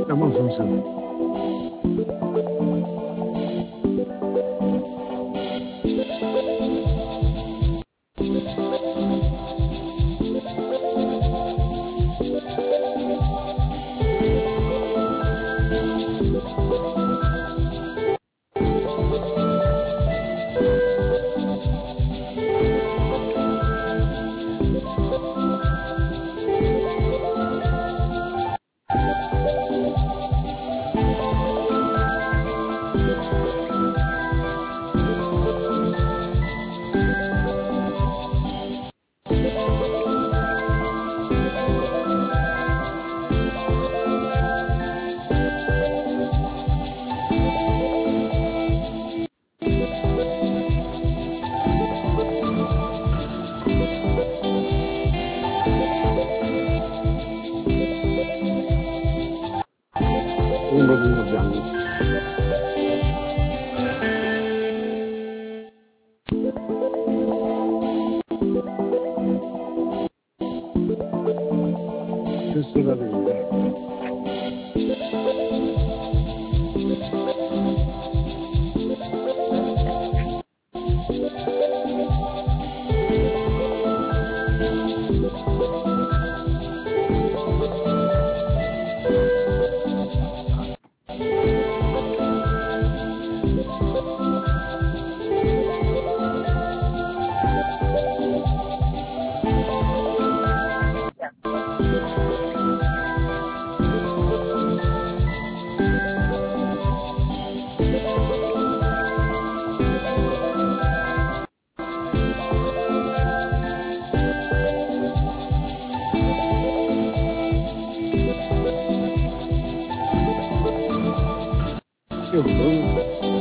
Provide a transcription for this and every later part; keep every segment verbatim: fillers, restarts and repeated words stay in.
Comment ça fonctionne? Un bambino bianco. Questo è la verità. Io non...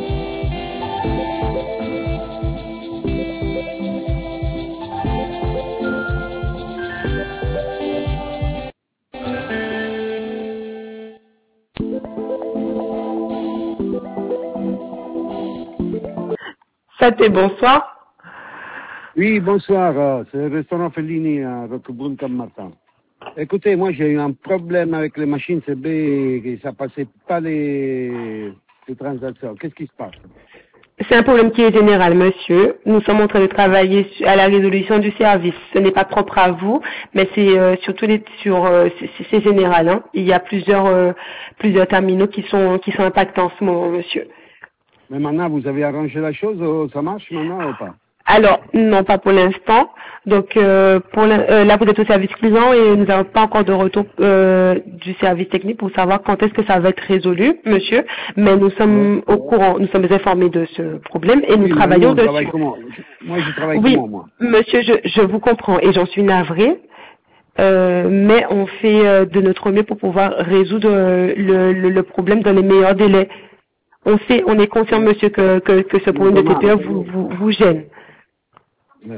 Saté, bonsoir. Oui, bonsoir, euh, c'est le restaurant Fellini à Roquebrune Martin. Écoutez, moi j'ai eu un problème avec les machines C B et ça passait pas les, les transactions. Qu'est-ce qui se passe? C'est un problème qui est général, monsieur. Nous sommes en train de travailler su- à la résolution du service. Ce n'est pas propre à vous, mais c'est euh, surtout les, sur, euh, c'est c'est- c'est général. Hein. Il y a plusieurs, euh, plusieurs terminaux qui sont, qui sont impactés en ce moment, monsieur. Mais maintenant, vous avez arrangé la chose, euh, ça marche maintenant ou pas? Alors, non, pas pour l'instant. Donc, euh, pour l'in- euh, là, vous êtes au service client et nous n'avons pas encore de retour euh, du service technique pour savoir quand est-ce que ça va être résolu, monsieur. Mais nous Ouais. sommes au courant, nous sommes informés de ce problème et nous Oui, mais nous, travaillons on travaille dessus. comment? Moi, je travaille Oui, comment, moi? monsieur, je, je vous comprends et j'en suis navrée. Euh, mais on fait euh, de notre mieux pour pouvoir résoudre euh, le, le, le problème dans les meilleurs délais. On sait, on est conscient, Ouais. monsieur, que, que, que ce Mais problème de demain, T P E vous, vous, vous gêne. ouais.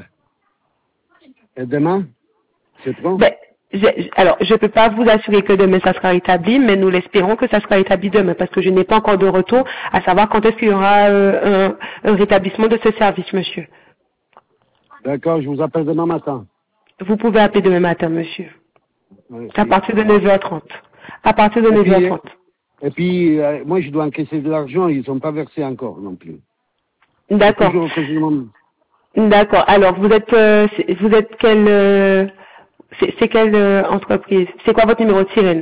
Et demain, c'est trop? Ben, j'ai- alors, je ne peux pas vous assurer que demain ça sera rétabli, mais nous l'espérons que ça sera rétabli demain, parce que je n'ai pas encore de retour à savoir quand est-ce qu'il y aura euh, un, un rétablissement de ce service, monsieur. D'accord, je vous appelle demain matin. Vous pouvez appeler demain matin, monsieur. À Merci. partir de neuf heures trente. À partir de Et neuf heures puis, trente. et puis euh, moi, je dois encaisser de l'argent, ils ne sont pas versés encore non plus. C'est D'accord. toujours au président. D'accord. Alors, vous êtes, euh, c'est- vous êtes quelle, euh, c'est c'est quelle euh, entreprise? C'est quoi votre numéro de sirène?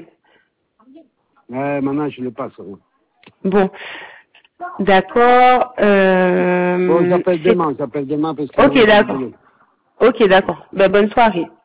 Ouais, maintenant, je le passe. hein. Bon. D'accord. Bon, Euh, j'appelle c'est- demain, j'appelle demain parce que ok, là, je suis d'accord. désolé. Ok, d'accord. Ben, bonne soirée.